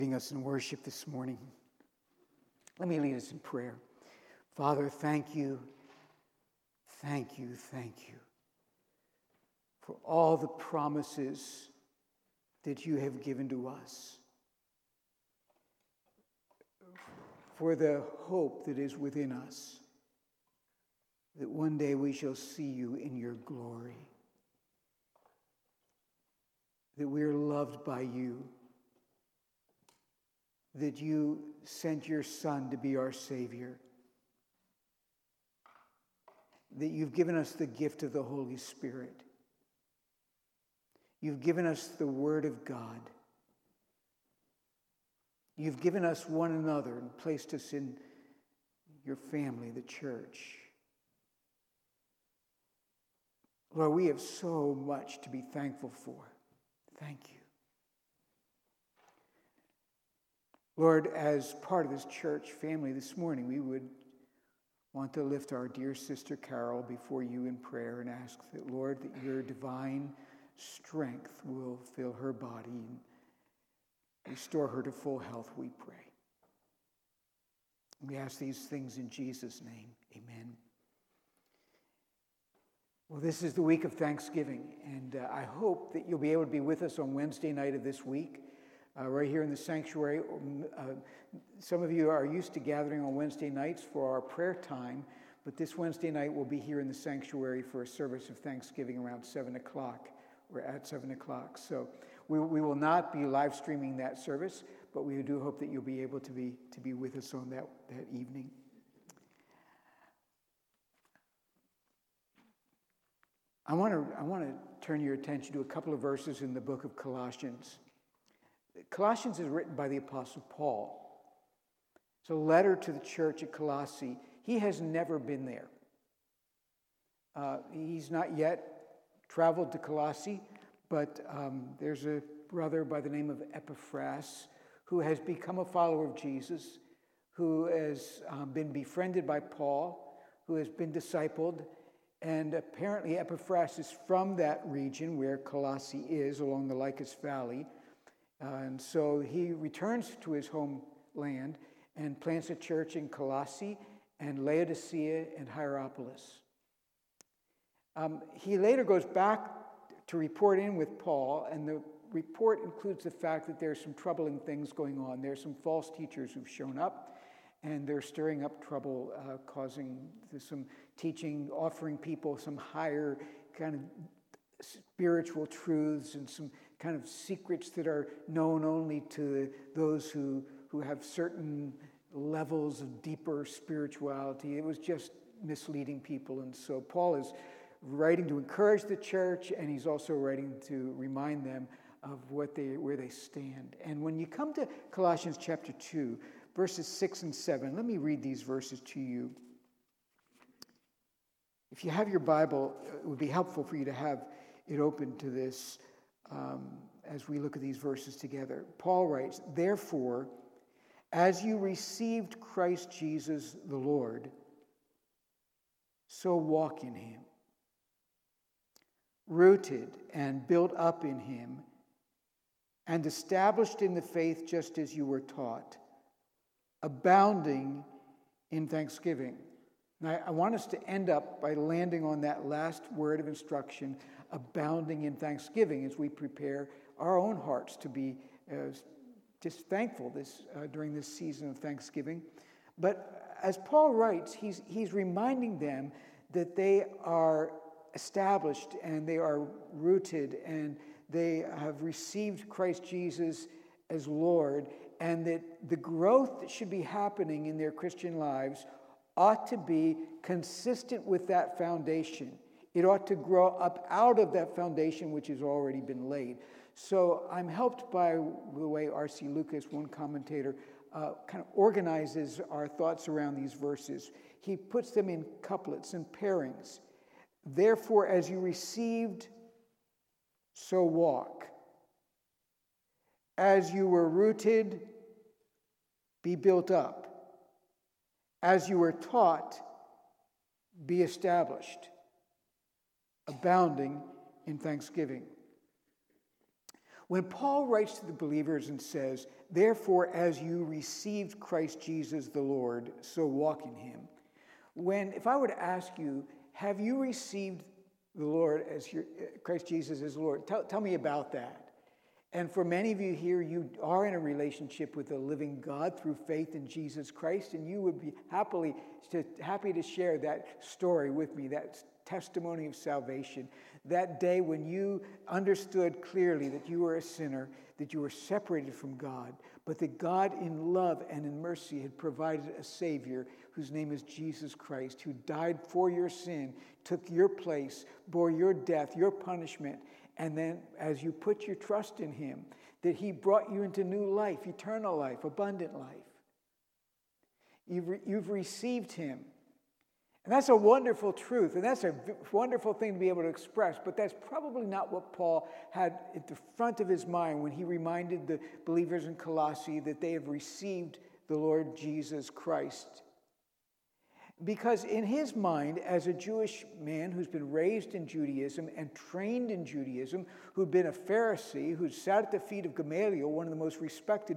Leading us in worship this morning. Let me lead us in prayer. Father, thank you for all the promises that you have given to us, for the hope that is within us, that one day we shall see you in your glory, that we are loved by you, that you sent your Son to be our Savior, that you've given us the gift of the Holy Spirit. You've given us the Word of God. You've given us one another and placed us in your family, the church. Lord, we have so much to be thankful for. Thank you. Lord, as part of this church family this morning, we would want to lift our dear sister Carol before you in prayer and ask that, Lord, that your divine strength will fill her body and restore her to full health, we pray. We ask these things in Jesus' name. Amen. Well, this is the week of Thanksgiving, and I hope that you'll be able to be with us on Wednesday night of this week. Right here in the sanctuary. Some of you are used to gathering on Wednesday nights for our prayer time, but this Wednesday night we'll be here in the sanctuary for a service of Thanksgiving around 7 o'clock. We're at 7 o'clock. So we will not be live streaming that service, but we do hope that you'll be able to be with us on that evening. I want to turn your attention to a couple of verses in the book of Colossians. Colossians is written by the Apostle Paul. It's a letter to the church at Colossae. He has never been there. He's not yet traveled to Colossae, but there's a brother by the name of Epaphras who has become a follower of Jesus, who has been befriended by Paul, who has been discipled, and apparently Epaphras is from that region where Colossae is, along the Lycus Valley. And so he returns to his homeland and plants a church in Colossae and Laodicea and Hierapolis. He later goes back to report in with Paul, and the report includes the fact that there's some troubling things going on. There's some false teachers who've shown up, and they're stirring up trouble, causing some teaching, offering people some higher kind of spiritual truths and some kind of secrets that are known only to those who have certain levels of deeper spirituality. It was just misleading people. And so Paul is writing to encourage the church, and he's also writing to remind them of where they stand. And when you come to Colossians chapter 2, verses 6 and 7, let me read these verses to you. If you have your Bible, it would be helpful for you to have it open to this as we look at these verses together. Paul writes, "Therefore, as you received Christ Jesus the Lord, so walk in him, rooted and built up in him, and established in the faith just as you were taught, abounding in thanksgiving." Now, I want us to end up by landing on that last word of instruction, abounding in thanksgiving, as we prepare our own hearts to be just thankful during this season of Thanksgiving. But as Paul writes, he's reminding them that they are established and they are rooted and they have received Christ Jesus as Lord, and that the growth that should be happening in their Christian lives ought to be consistent with that foundation. It ought to grow up out of that foundation which has already been laid. So I'm helped by the way R.C. Lucas, one commentator, kind of organizes our thoughts around these verses. He puts them in couplets and pairings. Therefore, as you received, so walk. As you were rooted, be built up. As you were taught, be established, abounding in thanksgiving. When Paul writes to the believers and says, therefore, as you received Christ Jesus the Lord, so walk in him. If I were to ask you, have you received the Lord as Christ Jesus as Lord? Tell me about that. And for many of you here, you are in a relationship with the living God through faith in Jesus Christ, and you would be happy to share that story with me, that testimony of salvation, that day when you understood clearly that you were a sinner, that you were separated from God, but that God in love and in mercy had provided a Savior whose name is Jesus Christ, who died for your sin, took your place, bore your death, your punishment, and then as you put your trust in him, that he brought you into new life, eternal life, abundant life. You've received him. And that's a wonderful truth, and that's a wonderful thing to be able to express, but that's probably not what Paul had at the front of his mind when he reminded the believers in Colossae that they have received the Lord Jesus Christ. Because in his mind, as a Jewish man who's been raised in Judaism and trained in Judaism, who'd been a Pharisee, who'd sat at the feet of Gamaliel, one of the most respected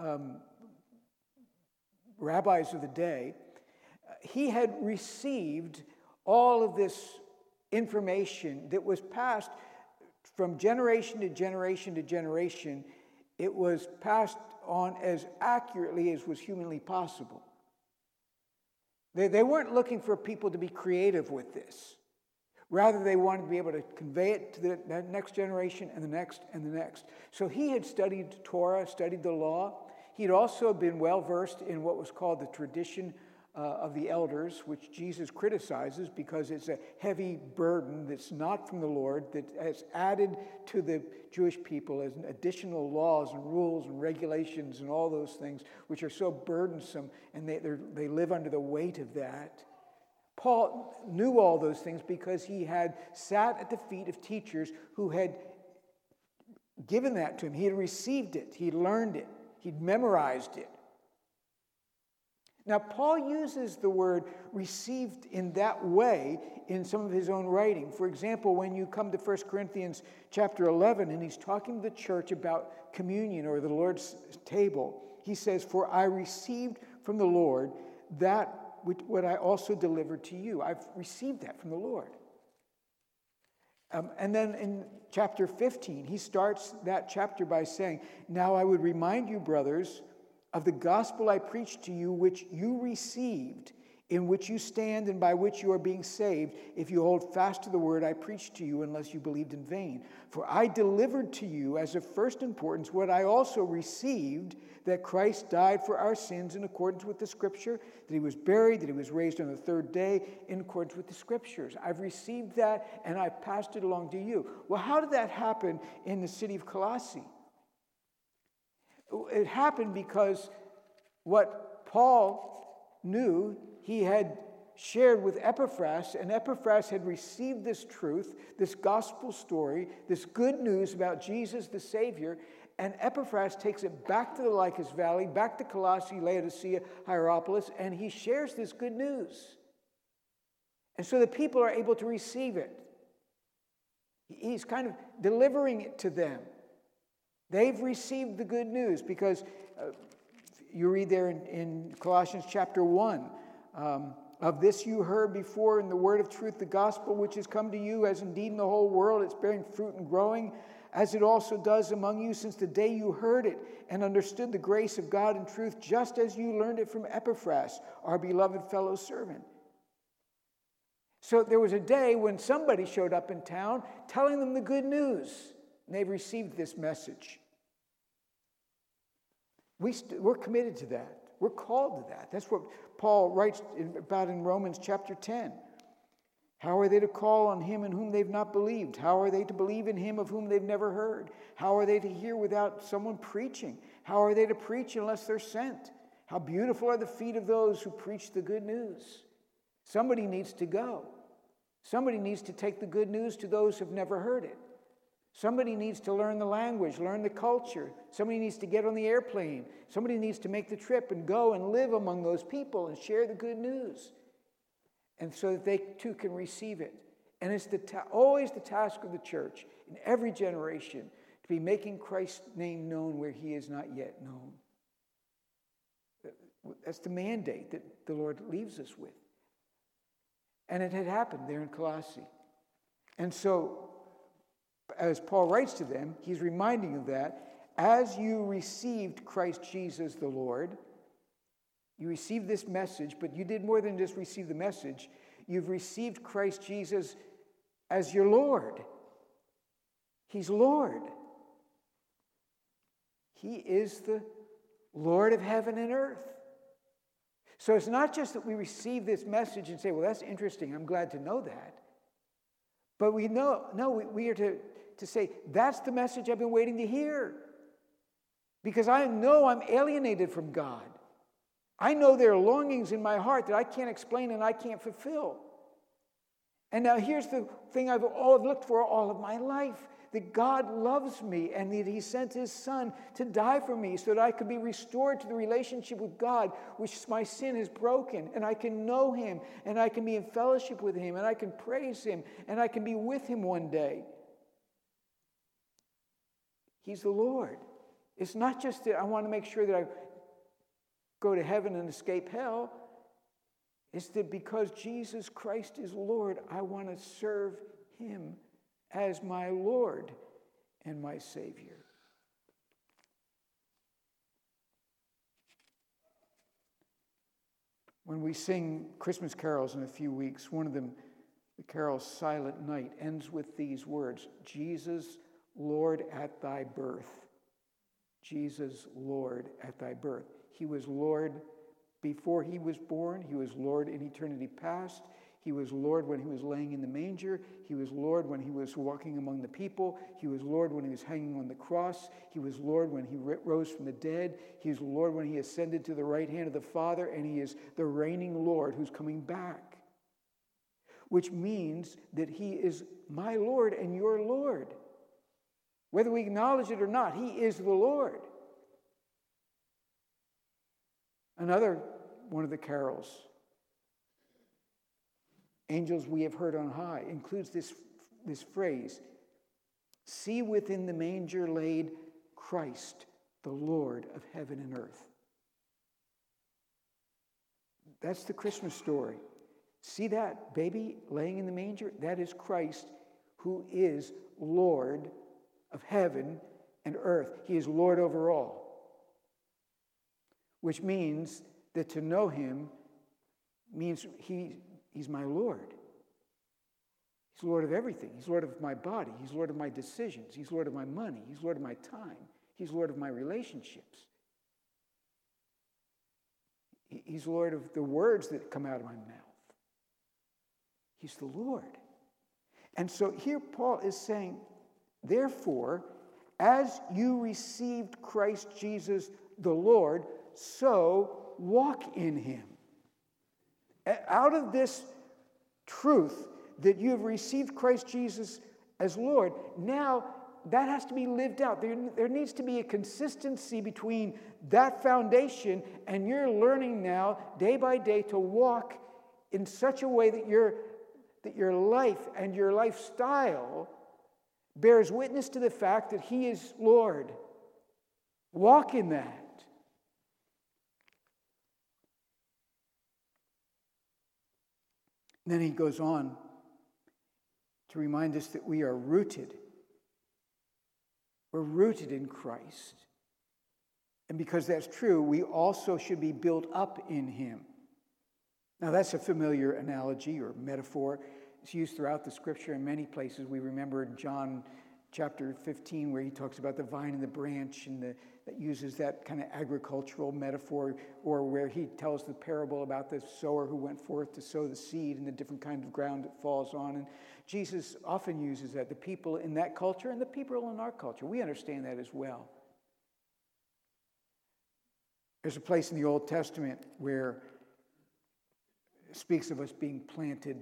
rabbis of the day, he had received all of this information that was passed from generation to generation to generation. It was passed on as accurately as was humanly possible. They weren't looking for people to be creative with this. Rather, they wanted to be able to convey it to the next generation and the next and the next. So he had studied Torah, studied the law. He'd also been well-versed in what was called the tradition of the elders, which Jesus criticizes because it's a heavy burden that's not from the Lord, that has added to the Jewish people as additional laws and rules and regulations and all those things, which are so burdensome, and they live under the weight of that. Paul knew all those things because he had sat at the feet of teachers who had given that to him. He had received it. He'd learned it. He'd memorized it. Now, Paul uses the word received in that way in some of his own writing. For example, when you come to 1 Corinthians chapter 11, and he's talking to the church about communion or the Lord's table, he says, "For I received from the Lord that what I also delivered to you." I've received that from the Lord. And then in chapter 15, he starts that chapter by saying, "Now I would remind you, brothers, of the gospel I preached to you, which you received, in which you stand and by which you are being saved, if you hold fast to the word I preached to you, unless you believed in vain. For I delivered to you as of first importance what I also received, that Christ died for our sins in accordance with the Scripture, that he was buried, that he was raised on the third day in accordance with the Scriptures." I've received that and I've passed it along to you. Well, how did that happen in the city of Colossae? It happened because what Paul knew, he had shared with Epaphras, and Epaphras had received this truth, this gospel story, this good news about Jesus the Savior, and Epaphras takes it back to the Lycus Valley, back to Colossae, Laodicea, Hierapolis, and he shares this good news. And so the people are able to receive it. He's kind of delivering it to them. They've received the good news because you read there in Colossians chapter 1, "Of this you heard before in the word of truth, the gospel which has come to you, as indeed in the whole world it's bearing fruit and growing, as it also does among you since the day you heard it and understood the grace of God in truth, just as you learned it from Epaphras, our beloved fellow servant." So there was a day when somebody showed up in town telling them the good news. And they've received this message. We're committed to that. We're called to that. That's what Paul writes about in Romans chapter 10. "How are they to call on him in whom they've not believed? How are they to believe in him of whom they've never heard? How are they to hear without someone preaching? How are they to preach unless they're sent? How beautiful are the feet of those who preach the good news." Somebody needs to go. Somebody needs to take the good news to those who've never heard it. Somebody needs to learn the language, learn the culture. Somebody needs to get on the airplane. Somebody needs to make the trip and go and live among those people and share the good news. And so that they too can receive it. And it's always the task of the church in every generation to be making Christ's name known where he is not yet known. That's the mandate that the Lord leaves us with. And it had happened there in Colossae. And so, as Paul writes to them, he's reminding of that. As you received Christ Jesus the Lord, you received this message, but you did more than just receive the message. You've received Christ Jesus as your Lord. He's Lord. He is the Lord of heaven and earth. So it's not just that we receive this message and say, well, that's interesting, I'm glad to know that. But we are to say, that's the message I've been waiting to hear. Because I know I'm alienated from God. I know there are longings in my heart that I can't explain and I can't fulfill. And now here's the thing I've looked for all of my life. That God loves me and that he sent his son to die for me so that I could be restored to the relationship with God, which my sin has broken. And I can know him and I can be in fellowship with him and I can praise him and I can be with him one day. He's the Lord. It's not just that I want to make sure that I go to heaven and escape hell. It's that because Jesus Christ is Lord, I want to serve him as my Lord and my Savior. When we sing Christmas carols in a few weeks, one of them, the carol Silent Night, ends with these words, Jesus, Lord, at thy birth. Jesus, Lord, at thy birth. He was Lord before he was born. He was Lord in eternity past. He was Lord when he was laying in the manger. He was Lord when he was walking among the people. He was Lord when he was hanging on the cross. He was Lord when he rose from the dead. He was Lord when he ascended to the right hand of the Father. And he is the reigning Lord who's coming back. Which means that he is my Lord and your Lord. Whether we acknowledge it or not, he is the Lord. Another one of the carols, Angels We Have Heard on High, includes this phrase, see within the manger laid Christ, the Lord of heaven and earth. That's the Christmas story. See that baby laying in the manger? That is Christ, who is Lord of heaven and earth. He is Lord over all. Which means that to know him means he's my Lord. He's Lord of everything. He's Lord of my body. He's Lord of my decisions. He's Lord of my money. He's Lord of my time. He's Lord of my relationships. He's Lord of the words that come out of my mouth. He's the Lord. And so here Paul is saying, therefore, as you received Christ Jesus the Lord, so walk in him. Out of this truth that you have received Christ Jesus as Lord, now that has to be lived out. There needs to be a consistency between that foundation and you're learning now, day by day, to walk in such a way that your life and your lifestyle bears witness to the fact that he is Lord. Walk in that. And then he goes on to remind us that we are rooted. We're rooted in Christ. And because that's true, we also should be built up in him. Now that's a familiar analogy or metaphor. It's used throughout the scripture in many places. We remember in John chapter 15 where he talks about the vine and the branch and that uses that kind of agricultural metaphor, or where he tells the parable about the sower who went forth to sow the seed and the different kind of ground it falls on. And Jesus often uses that. The people in that culture and the people in our culture, we understand that as well. There's a place in the Old Testament where it speaks of us being planted,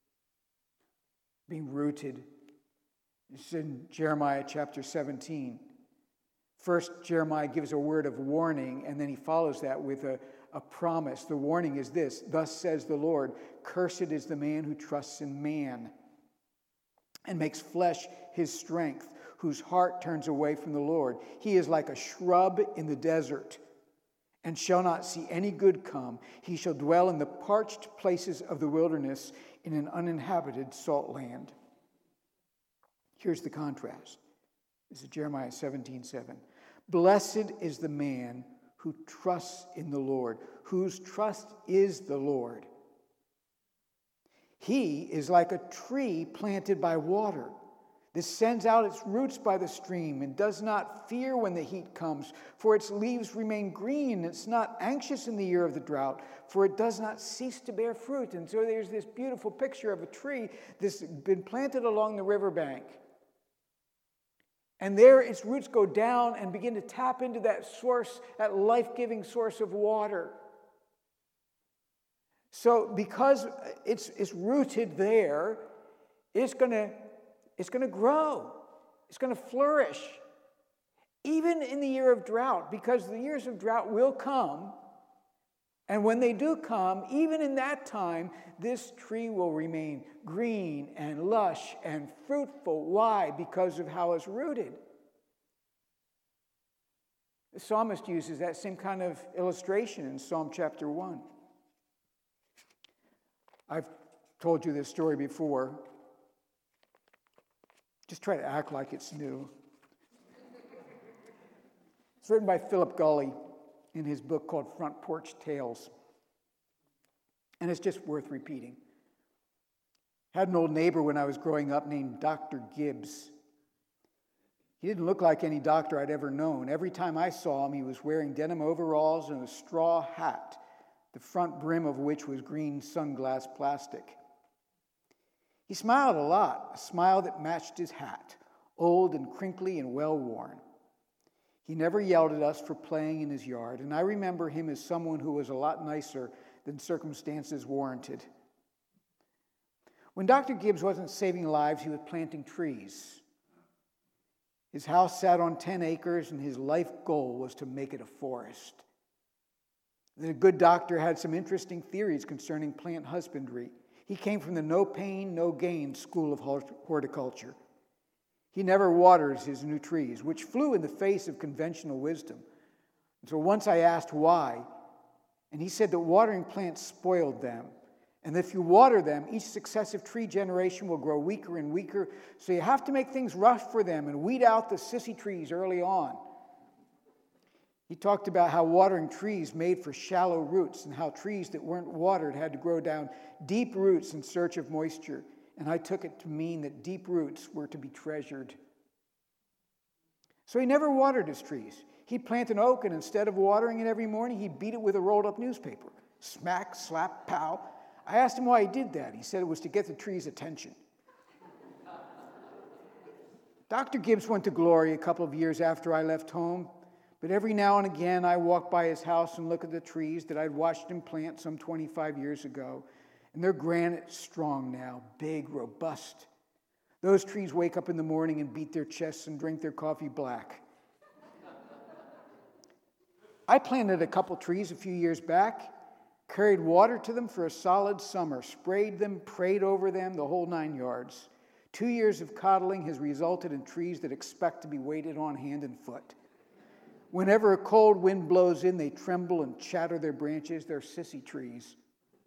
being rooted. It's in Jeremiah chapter 17. First, Jeremiah gives a word of warning, and then he follows that with a promise. The warning is this: thus says the Lord, cursed is the man who trusts in man and makes flesh his strength, whose heart turns away from the Lord. He is like a shrub in the desert and shall not see any good come. He shall dwell in the parched places of the wilderness in an uninhabited salt land. Here's the contrast. This is Jeremiah 17:7. Blessed is the man who trusts in the Lord, whose trust is the Lord. He is like a tree planted by water. This sends out its roots by the stream and does not fear when the heat comes, for its leaves remain green. It's not anxious in the year of the drought, for it does not cease to bear fruit. And so there's this beautiful picture of a tree that's been planted along the riverbank. And there its roots go down and begin to tap into that source, that life-giving source of water. So because it's rooted there, it's going to grow. It's going to flourish. Even in the year of drought, because the years of drought will come. And when they do come, even in that time, this tree will remain green and lush and fruitful. Why? Because of how it's rooted. The psalmist uses that same kind of illustration in Psalm chapter 1. I've told you this story before. Just try to act like it's new. It's written by Philip Gulley in his book called Front Porch Tales. And it's just worth repeating. I had an old neighbor when I was growing up named Dr. Gibbs. He didn't look like any doctor I'd ever known. Every time I saw him, he was wearing denim overalls and a straw hat, the front brim of which was green sunglass plastic. He smiled a lot, a smile that matched his hat, old and crinkly and well-worn. He never yelled at us for playing in his yard, and I remember him as someone who was a lot nicer than circumstances warranted. When Dr. Gibbs wasn't saving lives, he was planting trees. His house sat on 10 acres, and his life goal was to make it a forest. The good doctor had some interesting theories concerning plant husbandry. He came from the no pain, no gain school of horticulture. He never waters his new trees, which flew in the face of conventional wisdom. And so once I asked why, and he said that watering plants spoiled them. And if you water them, each successive tree generation will grow weaker and weaker, so you have to make things rough for them and weed out the sissy trees early on. He talked about how watering trees made for shallow roots and how trees that weren't watered had to grow down deep roots in search of moisture. And I took it to mean that deep roots were to be treasured. So he never watered his trees. He'd plant an oak, and instead of watering it every morning, he'd beat it with a rolled-up newspaper. Smack, slap, pow. I asked him why he did that. He said it was to get the tree's attention. Dr. Gibbs went to glory a couple of years after I left home. But every now and again, I walk by his house and look at the trees that I'd watched him plant some 25 years ago. And they're granite strong now, big, robust. Those trees wake up in the morning and beat their chests and drink their coffee black. I planted a couple trees a few years back, carried water to them for a solid summer, sprayed them, prayed over them, the whole 9 yards. 2 years of coddling has resulted in trees that expect to be waited on hand and foot. Whenever a cold wind blows in, they tremble and chatter their branches. They're sissy trees.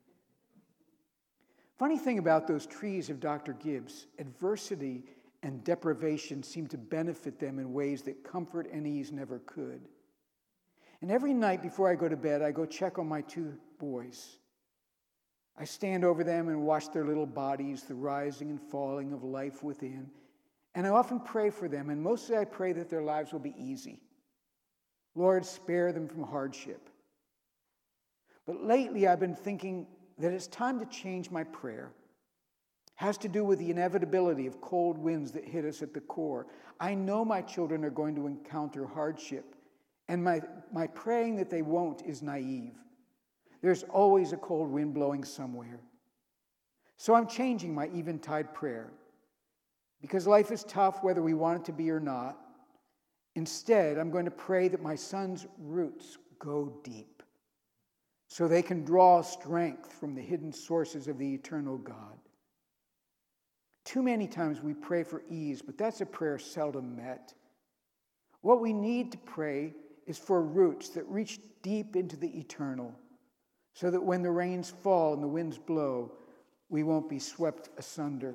Funny thing about those trees of Dr. Gibbs, adversity and deprivation seem to benefit them in ways that comfort and ease never could. And every night before I go to bed, I go check on my 2 boys. I stand over them and watch their little bodies, the rising and falling of life within. And I often pray for them, and mostly I pray that their lives will be easy. Lord, spare them from hardship. But lately I've been thinking that it's time to change my prayer. It has to do with the inevitability of cold winds that hit us at the core. I know my children are going to encounter hardship, and my praying that they won't is naive. There's always a cold wind blowing somewhere. So I'm changing my eventide prayer. Because life is tough whether we want it to be or not. Instead, I'm going to pray that my son's roots go deep so they can draw strength from the hidden sources of the eternal God. Too many times we pray for ease, but that's a prayer seldom met. What we need to pray is for roots that reach deep into the eternal, so that when the rains fall and the winds blow, we won't be swept asunder.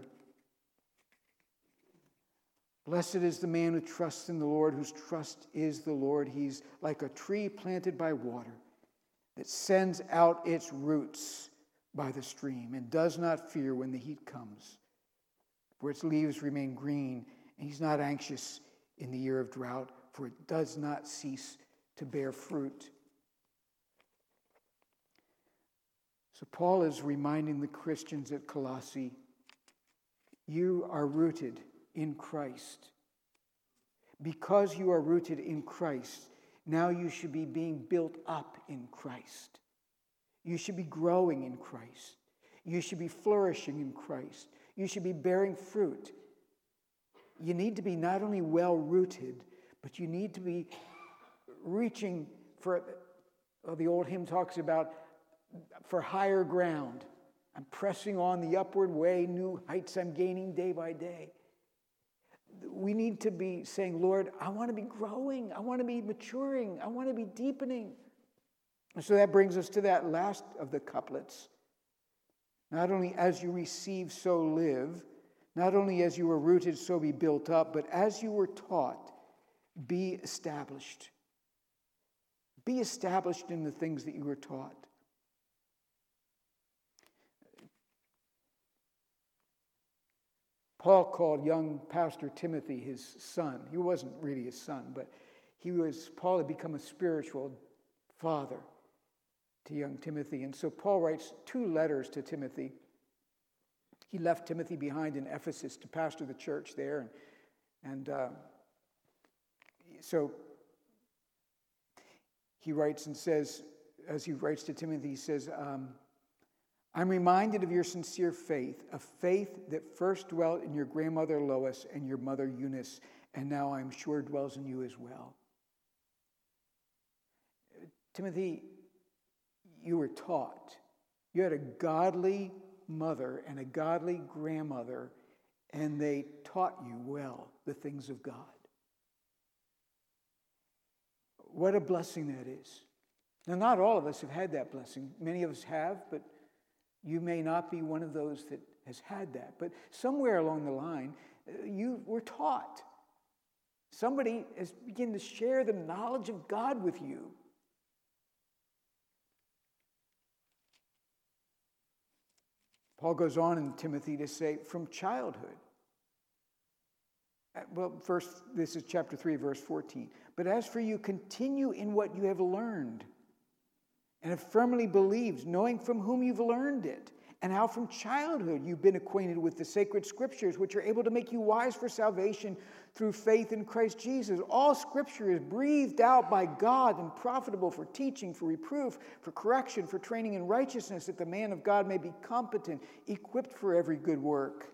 Blessed is the man who trusts in the Lord, whose trust is the Lord. He's like a tree planted by water that sends out its roots by the stream and does not fear when the heat comes, for its leaves remain green, and he's not anxious in the year of drought, for it does not cease to bear fruit. So Paul is reminding the Christians at Colossae, you are rooted in Christ. Because you are rooted in Christ, now you should be being built up in Christ. You should be growing in Christ. You should be flourishing in Christ. You should be bearing fruit. You need to be not only well-rooted, but you need to be reaching for, the old hymn talks about, for higher ground. I'm pressing on the upward way, new heights I'm gaining day by day. We need to be saying, Lord, I want to be growing. I want to be maturing. I want to be deepening. And so that brings us to that last of the couplets. Not only as you receive, so live. Not only as you were rooted, so be built up. But as you were taught, be established. Be established in the things that you were taught. Paul called young Pastor Timothy his son. He wasn't really his son, but Paul had become a spiritual father to young Timothy. And so Paul writes 2 letters to Timothy. He left Timothy behind in Ephesus to pastor the church there. So he writes and says, as he writes to Timothy, he says, I'm reminded of your sincere faith, a faith that first dwelt in your grandmother Lois and your mother Eunice, and now I'm sure dwells in you as well. Timothy, you were taught. You had a godly mother and a godly grandmother, and they taught you well the things of God. What a blessing that is. Now, not all of us have had that blessing. Many of us have, but you may not be one of those that has had that. But somewhere along the line, you were taught. Somebody has begun to share the knowledge of God with you. Paul goes on in Timothy to say, from childhood. Well, first, this is chapter 3, verse 14. But as for you, continue in what you have learned and have firmly believed, knowing from whom you've learned it, and how from childhood you've been acquainted with the sacred scriptures, which are able to make you wise for salvation through faith in Christ Jesus. All scripture is breathed out by God and profitable for teaching, for reproof, for correction, for training in righteousness, that the man of God may be competent, equipped for every good work.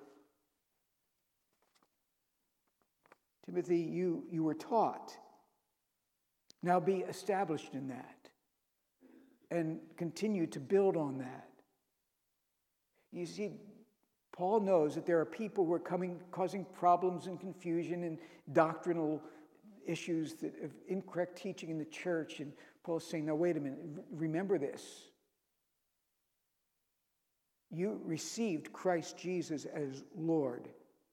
Timothy, you were taught. Now be established in that. And continue to build on that. You see, Paul knows that there are people who are causing problems and confusion and doctrinal issues of incorrect teaching in the church. And Paul's saying, now wait a minute, remember this. You received Christ Jesus as Lord.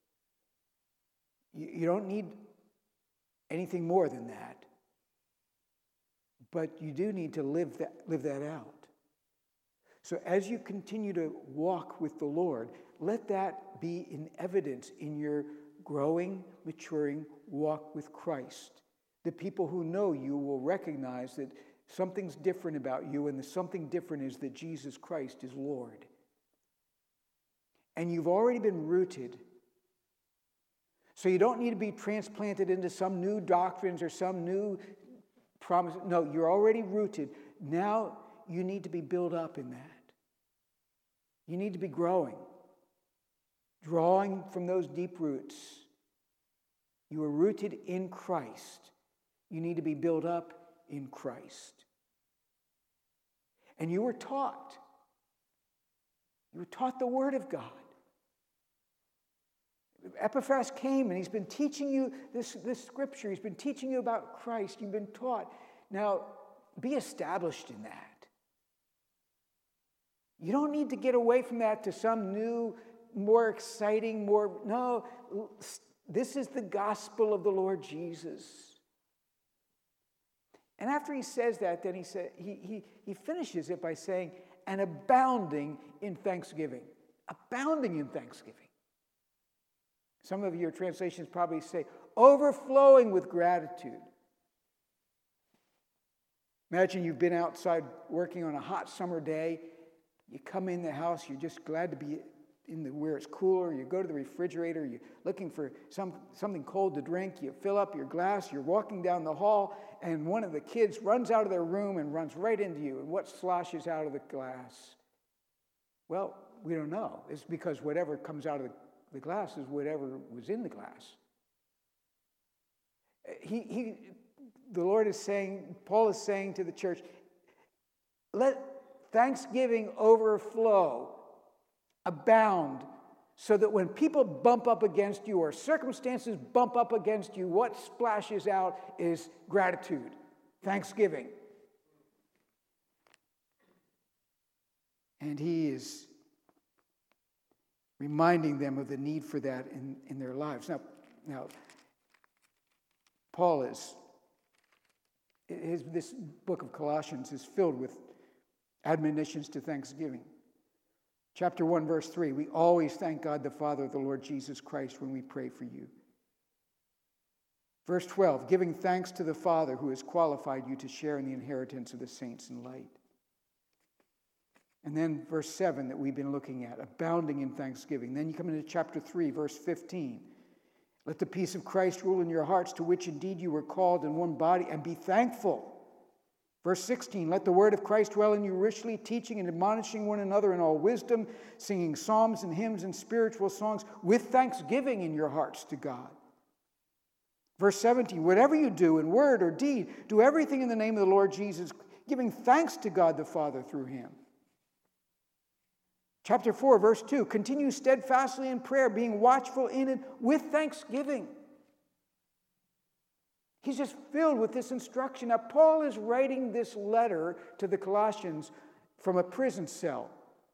You don't need anything more than that. But you do need to live that out. So as you continue to walk with the Lord, let that be in evidence in your growing, maturing walk with Christ. The people who know you will recognize that something's different about you, and the something different is that Jesus Christ is Lord. And you've already been rooted. So you don't need to be transplanted into some new doctrines or some new promise. No, you're already rooted. Now you need to be built up in that. You need to be growing, drawing from those deep roots. You are rooted in Christ. You need to be built up in Christ. And you were taught. You were taught the Word of God. Epaphras came and he's been teaching you this scripture. He's been teaching you about Christ. You've been taught. Now, be established in that. You don't need to get away from that to some new, more exciting, no, this is the gospel of the Lord Jesus. And after he says that, then he finishes it by saying, and abounding in thanksgiving. Abounding in thanksgiving. Some of your translations probably say, overflowing with gratitude. Imagine you've been outside working on a hot summer day. You come in the house, you're just glad to be where it's cooler. You go to the refrigerator, you're looking for something cold to drink. You fill up your glass, you're walking down the hall, and one of the kids runs out of their room and runs right into you. And what sloshes out of the glass? Well, we don't know. It's because whatever comes out of the glass is whatever was in the glass. The Lord is saying, Paul is saying to the church, let thanksgiving overflow, abound, so that when people bump up against you or circumstances bump up against you, what splashes out is gratitude, thanksgiving. And he is reminding them of the need for that in their lives. Now, Paul this book of Colossians is filled with admonitions to thanksgiving. Chapter 1, verse 3, we always thank God the Father of the Lord Jesus Christ when we pray for you. Verse 12, giving thanks to the Father who has qualified you to share in the inheritance of the saints in light. And then verse 7 that we've been looking at, abounding in thanksgiving. Then you come into chapter 3, verse 15. Let the peace of Christ rule in your hearts, to which indeed you were called in one body, and be thankful. Verse 16, let the word of Christ dwell in you richly, teaching and admonishing one another in all wisdom, singing psalms and hymns and spiritual songs with thanksgiving in your hearts to God. Verse 17, whatever you do in word or deed, do everything in the name of the Lord Jesus, giving thanks to God the Father through him. Chapter 4, verse 2, continue steadfastly in prayer, being watchful in it with thanksgiving. He's just filled with this instruction. Now, Paul is writing this letter to the Colossians from a prison cell.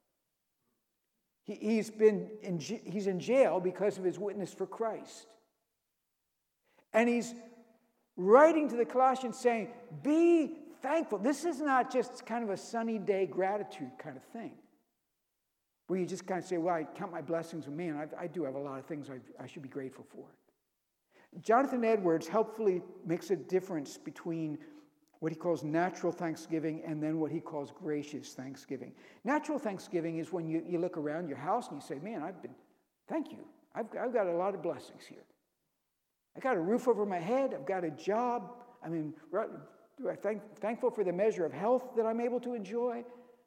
He's in jail because of his witness for Christ. And he's writing to the Colossians saying, be thankful. This is not just kind of a sunny day gratitude kind of thing, where you just kind of say, well, I count my blessings, and man, I do have a lot of things I should be grateful for. Jonathan Edwards helpfully makes a difference between what he calls natural thanksgiving and then what he calls gracious thanksgiving. Natural thanksgiving is when you look around your house and you say, man, thank you. I've got a lot of blessings here. I got a roof over my head. I've got a job. I'm thankful for the measure of health that I'm able to enjoy.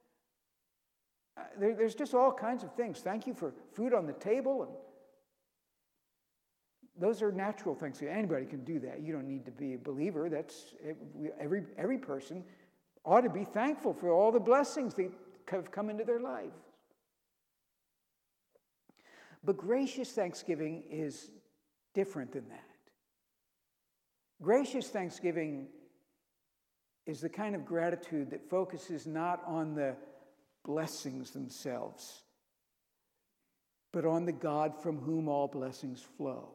There's just all kinds of things. Thank you for food on the table. And those are natural things. Anybody can do that. You don't need to be a believer. Every person ought to be thankful for all the blessings that have come into their life. But gracious thanksgiving is different than that. Gracious thanksgiving is the kind of gratitude that focuses not on the blessings themselves, but on the God from whom all blessings flow.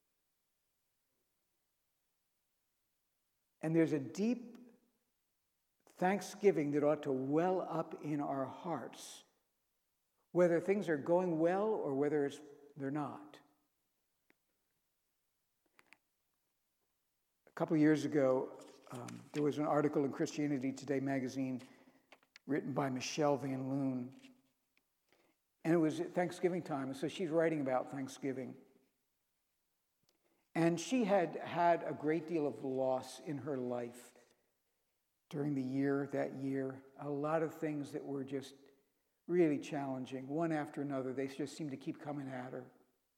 And there's a deep thanksgiving that ought to well up in our hearts, whether things are going well or whether they're not. A couple of years ago, there was an article in Christianity Today magazine written by Michelle Van Loon. And it was at Thanksgiving time, and so she's writing about Thanksgiving. And she had had a great deal of loss in her life during that year. A lot of things that were just really challenging, one after another. They just seemed to keep coming at her.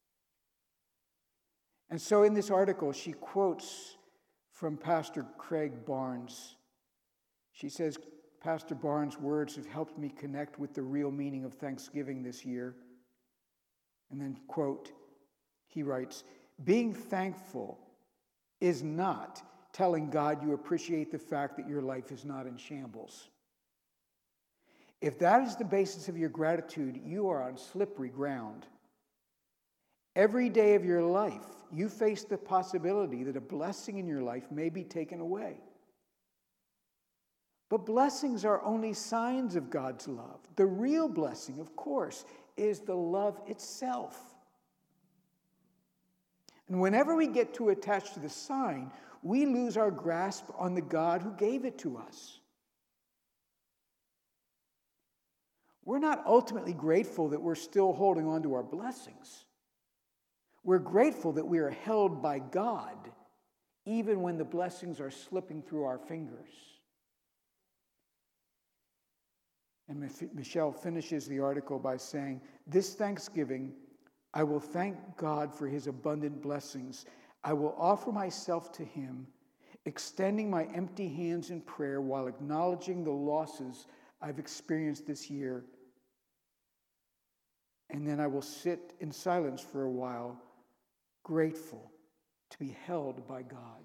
And so in this article, she quotes from Pastor Craig Barnes. She says, Pastor Barnes' words have helped me connect with the real meaning of Thanksgiving this year. And then, quote, he writes, being thankful is not telling God you appreciate the fact that your life is not in shambles. If that is the basis of your gratitude, you are on slippery ground. Every day of your life, you face the possibility that a blessing in your life may be taken away. But blessings are only signs of God's love. The real blessing, of course, is the love itself. And whenever we get too attached to the sign, we lose our grasp on the God who gave it to us. We're not ultimately grateful that we're still holding on to our blessings. We're grateful that we are held by God, even when the blessings are slipping through our fingers. And Michelle finishes the article by saying, this Thanksgiving, I will thank God for his abundant blessings. I will offer myself to him, extending my empty hands in prayer while acknowledging the losses I've experienced this year. And then I will sit in silence for a while, grateful to be held by God.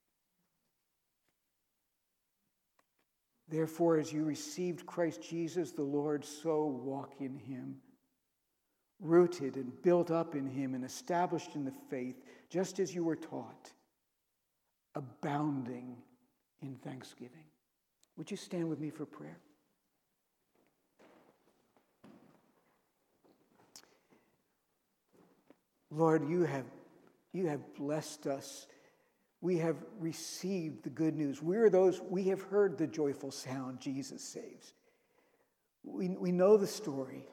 Therefore, as you received Christ Jesus the Lord, so walk in him, rooted and built up in him and established in the faith, just as you were taught, abounding in thanksgiving. Would you stand with me for prayer? Lord, you have blessed us. We have received the good news. We have heard the joyful sound, Jesus saves. We know the story.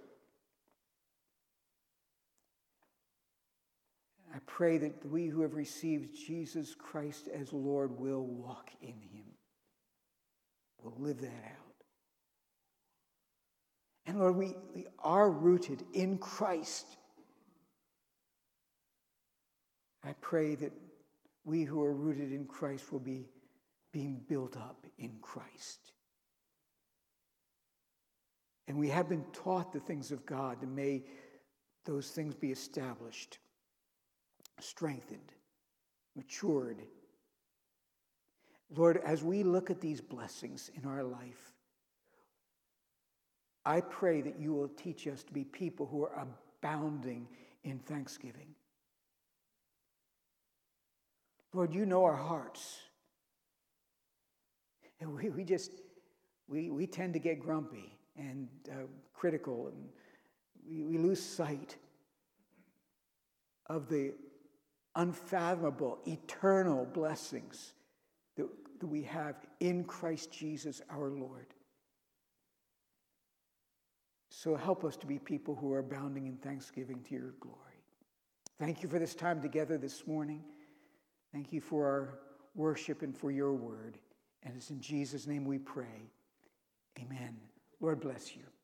I pray that we who have received Jesus Christ as Lord will walk in him. We'll live that out. And Lord, we are rooted in Christ. I pray that we who are rooted in Christ will be being built up in Christ. And we have been taught the things of God, and may those things be established, strengthened, matured. Lord, as we look at these blessings in our life, I pray that you will teach us to be people who are abounding in thanksgiving. Lord, you know our hearts. And we tend to get grumpy and critical, and we lose sight of the unfathomable, eternal blessings that we have in Christ Jesus our Lord. So help us to be people who are abounding in thanksgiving to your glory. Thank you for this time together this morning. Thank you for our worship and for your word. And it's in Jesus' name we pray. Amen. Lord bless you.